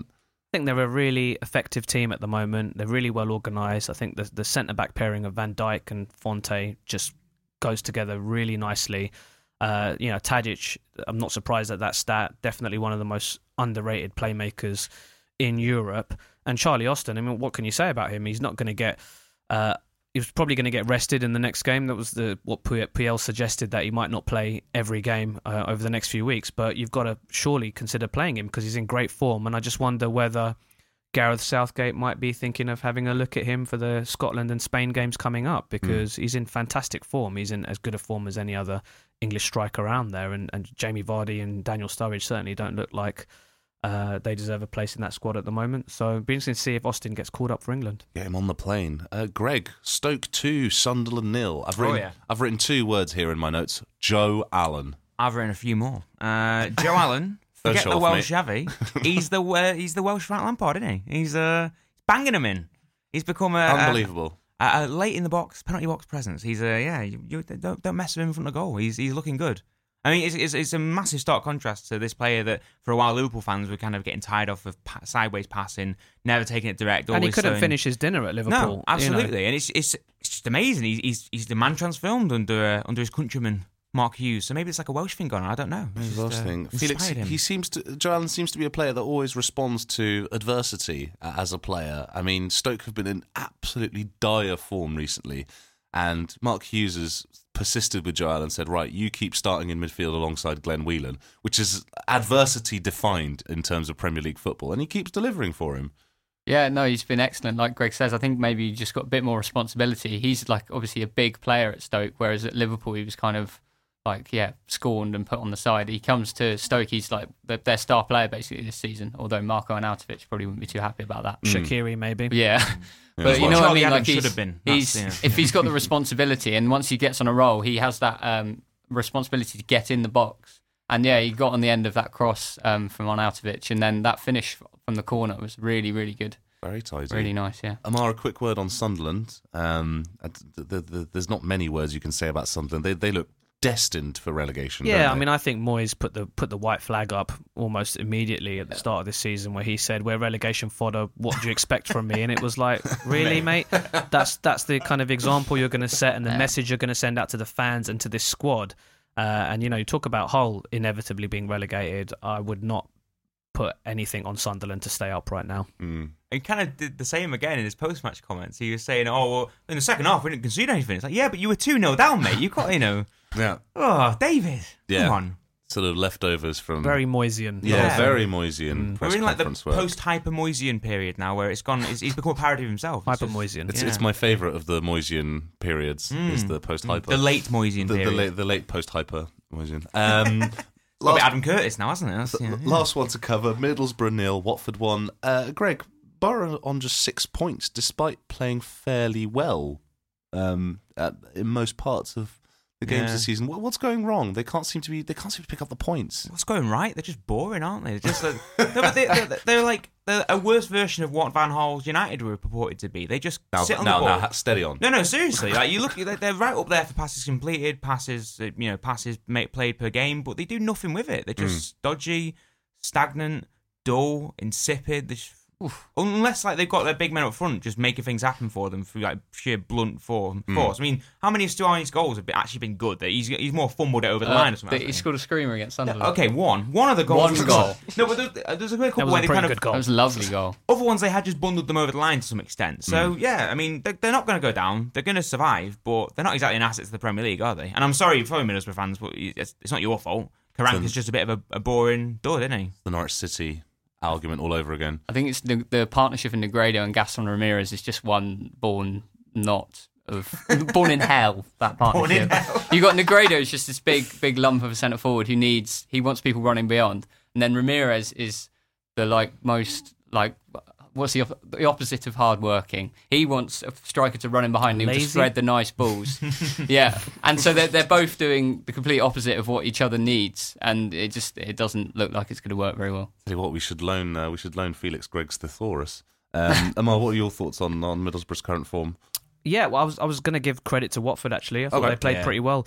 think they're a really effective team at the moment. They're really well organised. I think the the centre back pairing of Van Dijk and Fonte just goes together really nicely. Uh, you know, Tadic, I'm not surprised at that stat. Definitely one of the most underrated playmakers in Europe. And Charlie Austin, I mean, what can you say about him? He's not going to get. Uh, he was probably going to get rested in the next game. That was the what P L suggested, that he might not play every game uh, over the next few weeks. But you've got to surely consider playing him because he's in great form. And I just wonder whether Gareth Southgate might be thinking of having a look at him for the Scotland and Spain games coming up, because mm. he's in fantastic form. He's in as good a form as any other English striker around there. And, and Jamie Vardy and Daniel Sturridge certainly don't look like uh, they deserve a place in that squad at the moment. So it'd be interesting to see if Austin gets called up for England. Get him on the plane. Uh, Greg, Stoke two, Sunderland nil. I've written, oh, yeah. I've written two words here in my notes. Joe Allen. I've written a few more. Uh, Joe Allen. Forget the off, Welsh, mate. have he? He's the uh, he's the Welsh Frank Lampard, isn't he? He's uh, banging them in. He's become a Unbelievable. A, a, a late in the box, penalty box presence. He's a uh, yeah. You, you don't don't mess with him in front of goal. He's he's looking good. I mean, it's, it's it's a massive stark contrast to this player that for a while Liverpool fans were kind of getting tired of of pa- sideways passing, never taking it direct. And he couldn't throwing... finish his dinner at Liverpool. No, absolutely, you know. and it's it's it's just amazing. He's he's, he's the man transformed under uh, under his countryman Mark Hughes. So maybe it's like a Welsh thing going on. I don't know. It's Welsh uh, thing. Felix, him. he seems to. Joe Allen seems to be a player that always responds to adversity uh, as a player. I mean, Stoke have been in absolutely dire form recently, and Mark Hughes has persisted with Joe Allen and said, right, you keep starting in midfield alongside Glenn Whelan, which is adversity defined in terms of Premier League football, and he keeps delivering for him. Yeah, no, he's been excellent. Like Greg says, I think maybe he just got a bit more responsibility. He's like obviously a big player at Stoke, whereas at Liverpool he was kind of like, yeah, scorned and put on the side. He comes to Stoke, he's like their star player basically this season, although Marko Arnautovic probably wouldn't be too happy about that. Mm. Shaqiri maybe. Yeah. Yeah. But you know what I mean? Like should he's, have been. he's yeah. if he's got the responsibility, and once he gets on a roll, he has that um, responsibility to get in the box. And yeah, he got on the end of that cross um, from Arnautovic, and then that finish from the corner was really, really good. Very tidy. Really nice, yeah. Amar, a quick word on Sunderland. Um, the, the, the, there's not many words you can say about Sunderland. They they look destined for relegation. Yeah, don't I they? mean, I think Moyes put the put the white flag up almost immediately at the start of this season, where he said, "We're relegation fodder. What do you expect from me?" And it was like, really, mate? That's that's the kind of example you're going to set, and the Yeah. message you're going to send out to the fans and to this squad. Uh, and you know, you talk about Hull inevitably being relegated. I would not put anything on Sunderland to stay up right now. Mm. He kind of did the same again in his post-match comments. He was saying, "Oh, well, in the second half we didn't concede anything." It's like, yeah, but you were two nil down, mate. You got, you know. Yeah. Oh, David, Yeah. come on. Sort of leftovers from... Very Moyesian. Yeah, Yeah. very Moyesian Mm. press We're in like the conference work. post-hyper Moyesian period now, where it's gone. It's, he's become a parody of himself. It's Hyper just- Moyesian. It's, Yeah. it's my favourite of the Moyesian periods, Mm. is the post-hyper. The late Moyesian the, the, period. late, the late post-hyper Moyesian. Um, Got a bit last, Adam Curtis now, hasn't it? That's, yeah, yeah. last one to cover, Middlesbrough nil, Watford one. Uh, Greg, Borough on just six points, despite playing fairly well um, at, in most parts of the games Yeah. this season. What, what's going wrong? They can't seem to be. They can't seem to pick up the points. What's going right? They're just boring, aren't they? They're just like, no, but they, they're, they're like they're a worse version of what Van Gaal's United were purported to be. They just Now, sit on now, the ball. now, steady on. No, no, seriously. Like you look, they're they're right up there for passes completed, passes, uh, you know, passes made, played per game, but they do nothing with it. They're just dodgy, stagnant, dull, insipid. They just, oof. Unless like they've got their big men up front, just making things happen for them through like sheer blunt force. force. I mean, how many of Stuart's goals have been, actually been good? That he's he's more fumbled it over the Uh, line or something. but hasn't he he? scored a screamer against Sunderland. Okay, one. One of the goals. One was- goal. No, but there, there's a couple That was where a they pretty kind good of goal. That was a lovely goal. other ones they had just bundled them over the line to some extent. So yeah, I mean they're, they're not going to go down. They're going to survive, but they're not exactly an asset to the Premier League, are they? And I'm sorry for Middlesbrough fans, but it's, it's not your fault. Karanka's just a bit of a, a boring dud, isn't he? The Norwich City argument all over again. I think it's the, the partnership of Negredo and Gaston Ramirez is just one born not of born in hell. That partnership. in hell. You got Negredo is just this big big lump of a centre forward who needs he wants people running beyond, and then Ramirez is the like most like what's the op- the opposite of hard working. He wants a striker to run in behind him to Lazy? spread the nice balls. Yeah, and so they're they're both doing the complete opposite of what each other needs, and it just it doesn't look like it's going to work very well. Tell you what, we should loan uh, we should loan Felix Greg's Thesaurus. Um, Amar, what are your thoughts on, on Middlesbrough's current form? Yeah, well, I was I was going to give credit to Watford actually. I thought Okay. they played Yeah. pretty well.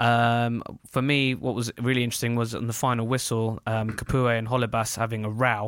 Um, for me, what was really interesting was on the final whistle, um, Capoue and Holebas having a row.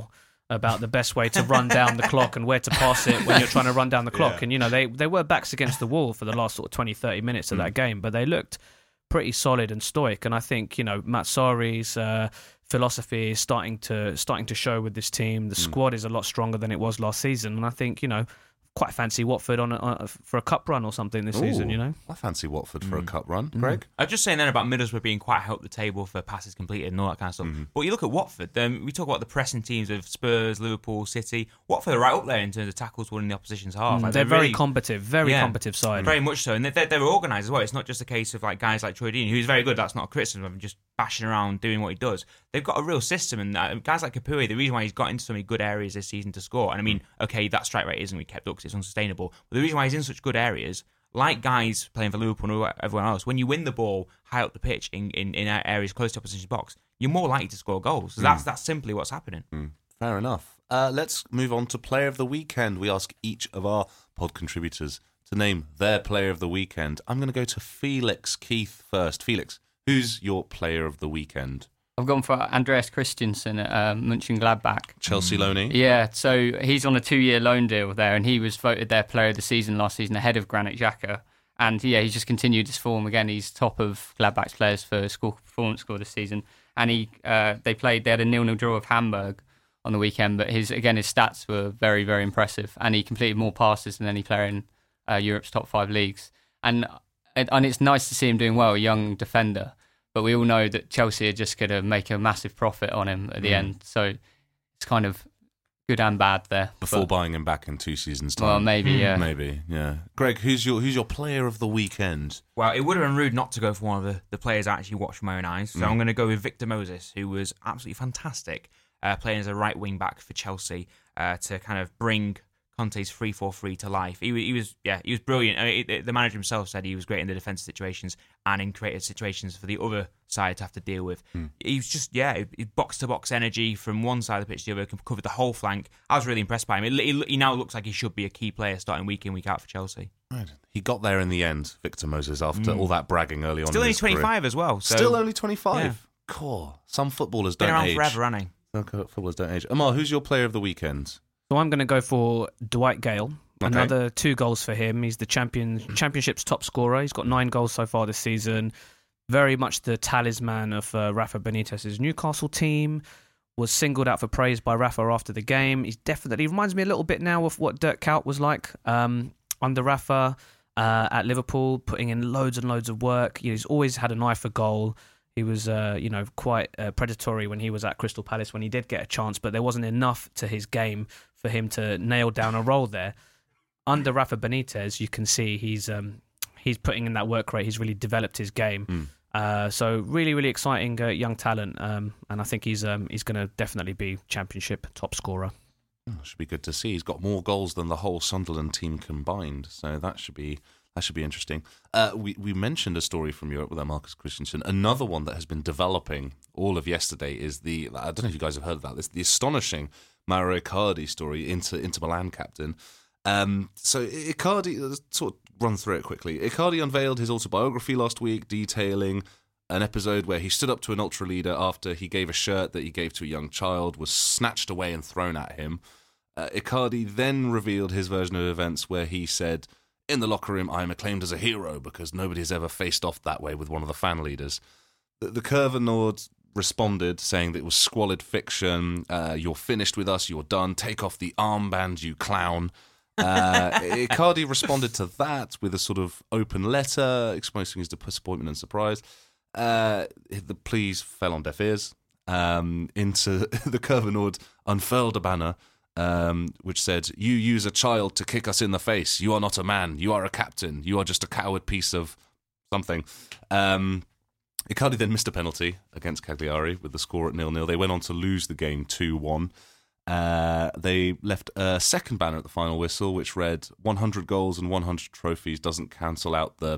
about the best way to run down the clock and where to pass it when you're trying to run down the clock. Yeah. And, you know, they, they were backs against the wall for the last sort of twenty, thirty minutes of mm. that game, but they looked pretty solid and stoic. And I think, you know, Matt Sarri's uh, philosophy is starting to starting to show with this team. The mm. squad is a lot stronger than it was last season. And I think, you know, quite fancy Watford on, a, on for a cup run or something this Ooh, season, you know? I fancy Watford for mm. a cup run. Greg? Mm. I was just saying then about Middlesbrough being quite high up the table for passes completed and all that kind of stuff. Mm-hmm. But you look at Watford, um, we talk about the pressing teams of Spurs, Liverpool, City. Watford are right up there in terms of tackles winning the opposition's half. Mm, like, they're, they're very really, combative, very yeah, combative side. Very much so. And they're, they're organised as well. It's not just a case of like guys like Troy Deeney, who's very good, that's not a criticism of him, just bashing around doing what he does. They've got a real system, and uh, guys like Capoue, the reason why he's got into so many good areas this season to score, and I mean, okay, that strike rate isn't really kept up because it's unsustainable, but the reason why he's in such good areas, like guys playing for Liverpool and everyone else, when you win the ball high up the pitch in, in, in areas close to opposition box, you're more likely to score goals. So mm. that's that's simply what's happening. Mm. Fair enough. Uh, let's move on to Player of the Weekend. We ask each of our pod contributors to name their Player of the Weekend. I'm going to go to Felix Keith first. Felix, who's your Player of the Weekend? I've gone for Andreas Christensen at um, Mönchengladbach. Chelsea loanee? Yeah, so he's on a two-year loan deal there, and he was voted their Player of the Season last season ahead of Granit Xhaka. And yeah, he's just continued his form again. He's top of Gladbach's players for score performance score this season. And he, uh, they played, they had a nil-nil draw with Hamburg on the weekend, but his again his stats were very, very impressive, and he completed more passes than any player in uh, Europe's top five leagues. And and it's nice to see him doing well, a young defender. But we all know that Chelsea are just going to make a massive profit on him at the mm. end. So it's kind of good and bad there. Before but, buying him back in two seasons' time. Well, maybe, yeah. Maybe, yeah. Greg, who's your who's your Player of the Weekend? Well, it would have been rude not to go for one of the, the players I actually watched with my own eyes. So mm. I'm going to go with Victor Moses, who was absolutely fantastic, uh, playing as a right wing-back for Chelsea uh, to kind of bring Conte's three four three to life. He, he was, yeah, he was brilliant. I mean, it, the manager himself said he was great in the defensive situations and in creative situations for the other side to have to deal with. Hmm. He was just, yeah, box to box energy from one side of the pitch to the other, covered the whole flank. I was really impressed by him. It, he, he now looks like he should be a key player starting week in, week out for Chelsea. Right. He got there in the end, Victor Moses, after mm. all that bragging early on. Still in only his twenty-five career. As well. So. Still only twenty-five. Yeah. Cool. Some footballers Been don't around age. forever, hasn't he? Some footballers don't age. Amar, who's your Player of the Weekend? So I'm going to go for Dwight Gale. Okay. Another two goals for him. He's the champion, championship's top scorer. He's got nine goals so far this season. Very much the talisman of uh, Rafa Benitez's Newcastle team. Was singled out for praise by Rafa after the game. He's definitely, he reminds me a little bit now of what Dirk Kuyt was like um, under Rafa uh, at Liverpool, putting in loads and loads of work. You know, he's always had an eye for goal. He was, uh, you know, quite uh, predatory when he was at Crystal Palace when he did get a chance, but there wasn't enough to his game for him to nail down a role there. Under Rafa Benitez, you can see he's um, he's putting in that work rate. He's really developed his game. Mm. Uh, so really, really exciting uh, young talent, um, and I think he's um, he's going to definitely be Championship top scorer. Oh, should be good to see. He's got more goals than the whole Sunderland team combined, so that should be that should be interesting. Uh, we we mentioned a story from Europe with that Marcus Christensen. Another one that has been developing all of yesterday is the I don't know if you guys have heard about this, the astonishing Mauro Icardi story, Inter Inter Milan captain. Um, so Icardi, let's sort of run through it quickly. Icardi unveiled his autobiography last week, detailing an episode where he stood up to an ultra leader after he gave a shirt that he gave to a young child was snatched away and thrown at him. Uh, Icardi then revealed his version of events where he said, "In the locker room, I am acclaimed as a hero because nobody has ever faced off that way with one of the fan leaders." The, the Curva Nord responded saying that it was squalid fiction. Uh, you're finished with us. You're done. Take off the armband, you clown. uh, Icardi responded to that with a sort of open letter expressing his disappointment and surprise. Uh, the pleas fell on deaf ears. Um, into the Curva Nord unfurled a banner um, which said, "You use a child to kick us in the face. You are not a man. You are a captain. You are just a coward piece of something." Um, Icardi then missed a penalty against Cagliari with the score at nil nil. They went on to lose the game two one. Uh, they left a second banner at the final whistle, which read, one hundred goals and one hundred trophies doesn't cancel out the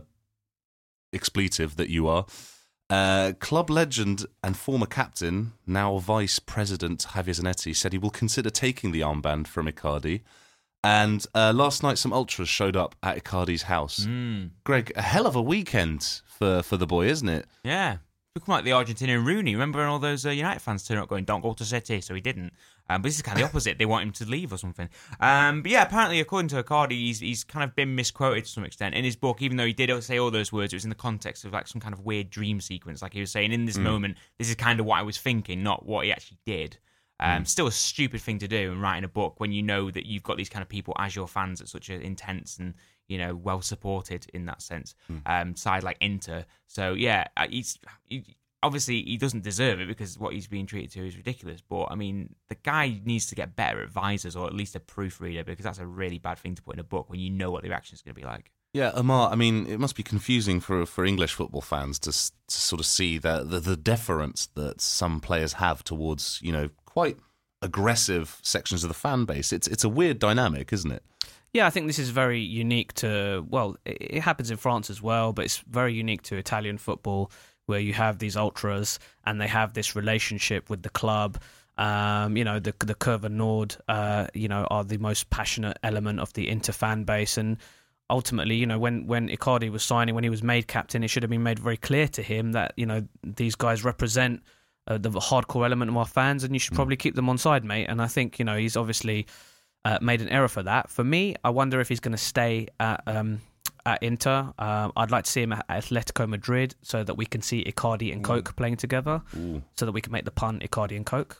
expletive that you are. Uh, club legend and former captain, now vice president Javier Zanetti, said he will consider taking the armband from Icardi. And uh, last night, some ultras showed up at Icardi's house. Mm. Greg, a hell of a weekend for, for the boy, isn't it? Yeah. Looking like the Argentinian Rooney. Remember when all those uh, United fans turned up going, "Don't go to City," so he didn't. Um, but this is kind of the opposite. They want him to leave or something. Um, but yeah, apparently, according to Icardi, he's, he's kind of been misquoted to some extent in his book, even though he did say all those words. It was in the context of like some kind of weird dream sequence. Like he was saying, in this mm. moment, this is kind of what I was thinking, not what he actually did. Um, mm. Still a stupid thing to do and writing a book when you know that you've got these kind of people as your fans at such an intense and, you know, well supported in that sense. Mm. Um, side like Inter. So yeah, he's... He, obviously, he doesn't deserve it because what he's being treated to is ridiculous. But, I mean, the guy needs to get better advisors or at least a proofreader because that's a really bad thing to put in a book when you know what the reaction is going to be like. Yeah, Amar, I mean, it must be confusing for for English football fans to, to sort of see the, the, the deference that some players have towards, you know, quite aggressive sections of the fan base. It's, it's a weird dynamic, isn't it? Yeah, I think this is very unique to, well, it happens in France as well, but it's very unique to Italian football, where you have these ultras and they have this relationship with the club. Um, you know, the the Curva Nord, uh, you know, are the most passionate element of the Inter fan base. And ultimately, you know, when, when Icardi was signing, when he was made captain, it should have been made very clear to him that, you know, these guys represent uh, the hardcore element of our fans and you should probably keep them on side, mate. And I think, you know, he's obviously uh, made an error for that. For me, I wonder if he's going to stay at... Um, At Inter, um, I'd like to see him at Atletico Madrid so that we can see Icardi and Coke Ooh. playing together, Ooh. so that we can make the pun Icardi and Coke.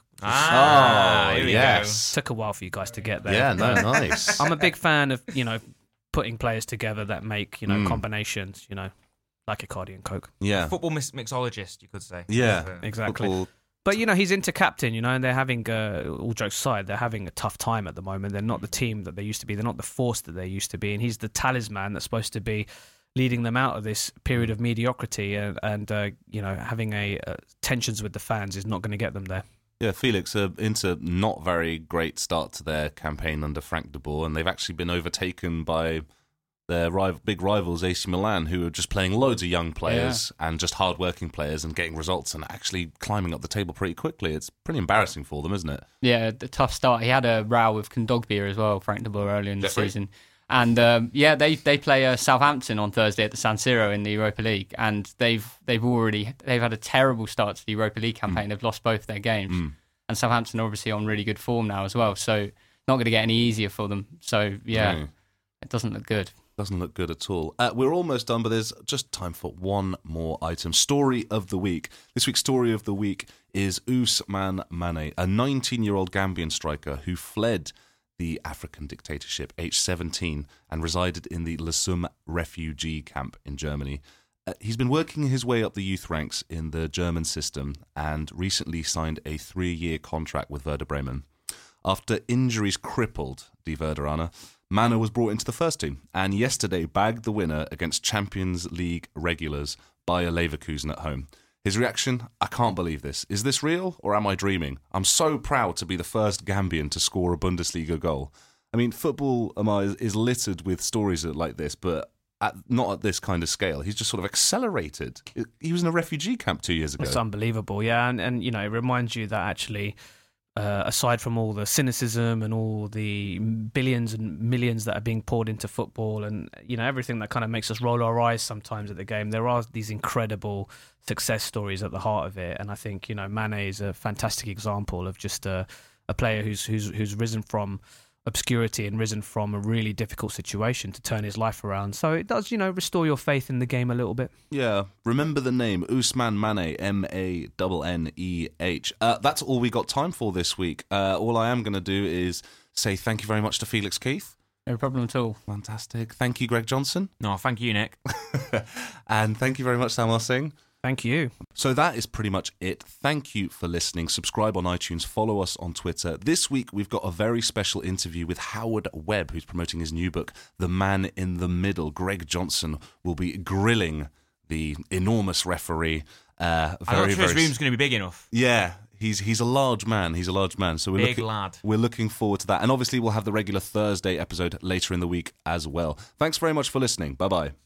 Ah, oh, yes. Took a while for you guys to get there. Yeah, no, nice. I'm a big fan of, you know, putting players together that make, you know, mm. combinations, you know, like Icardi and Coke. Yeah. Football mix- mixologist, you could say. Yeah, exactly. Football. But, you know, he's Inter captain, you know, and they're having, uh, all jokes aside, they're having a tough time at the moment. They're not the team that they used to be. They're not the force that they used to be. And he's the talisman that's supposed to be leading them out of this period of mediocrity, and, and uh, you know, having a uh, tensions with the fans is not going to get them there. Yeah, Felix, uh, Inter not very great start to their campaign under Frank de Boer, and they've actually been overtaken by their rival, big rivals A C Milan, who are just playing loads of young players yeah. and just hard-working players and getting results and actually climbing up the table pretty quickly. It's pretty embarrassing for them, isn't it? Yeah, the tough start. He had a row with Kondogbia as well, Frank de Boer, earlier in the Jeffrey? season. And um, yeah, they they play uh, Southampton on Thursday at the San Siro in the Europa League, and they've they've already they've had a terrible start to the Europa League campaign. Mm. They've lost both their games, mm. and Southampton are obviously on really good form now as well. So not going to get any easier for them. So yeah, no. It doesn't look good. Doesn't look good at all. Uh, we're almost done, but there's just time for one more item. Story of the week. This week's story of the week is Ousmane Mane, a nineteen-year-old Gambian striker who fled the African dictatorship, aged seventeen, and resided in the Lesum refugee camp in Germany. Uh, he's been working his way up the youth ranks in the German system and recently signed a three-year contract with Werder Bremen. After injuries crippled Die Werderaner, Mane was brought into the first team and yesterday bagged the winner against Champions League regulars Bayer Leverkusen at home. His reaction, I can't believe this. Is this real or am I dreaming? I'm so proud to be the first Gambian to score a Bundesliga goal. I mean, football Amar, is, is littered with stories like this, but at, not at this kind of scale. He's just sort of accelerated. He was in a refugee camp two years ago. It's unbelievable, yeah. And, and you know, it reminds you that actually... Uh, aside from all the cynicism and all the billions and millions that are being poured into football and, you know, everything that kind of makes us roll our eyes sometimes at the game, there are these incredible success stories at the heart of it. And I think, you know, Mane is a fantastic example of just a, a player who's, who's, who's risen from obscurity and risen from a really difficult situation to turn his life around. So it does, you know, restore your faith in the game a little bit. Yeah, remember the name, Ousmane Mane, M A N N E H. Uh, that's all we got time for this week. Uh, all I am going to do is say thank you very much to Felix Keith. No problem at all. Fantastic. Thank you, Greg Johnson. No, thank you, Nick. And thank you very much, Samuel Singh. Thank you. So that is pretty much it. Thank you for listening. Subscribe on iTunes. Follow us on Twitter. This week, we've got a very special interview with Howard Webb, who's promoting his new book, The Man in the Middle. Greg Johnson will be grilling the enormous referee. Uh, very, I'm not sure very... his room's going to be big enough. Yeah. He's he's a large man. He's a large man. So we're Big looking, lad. We're looking forward to that. And obviously, we'll have the regular Thursday episode later in the week as well. Thanks very much for listening. Bye-bye.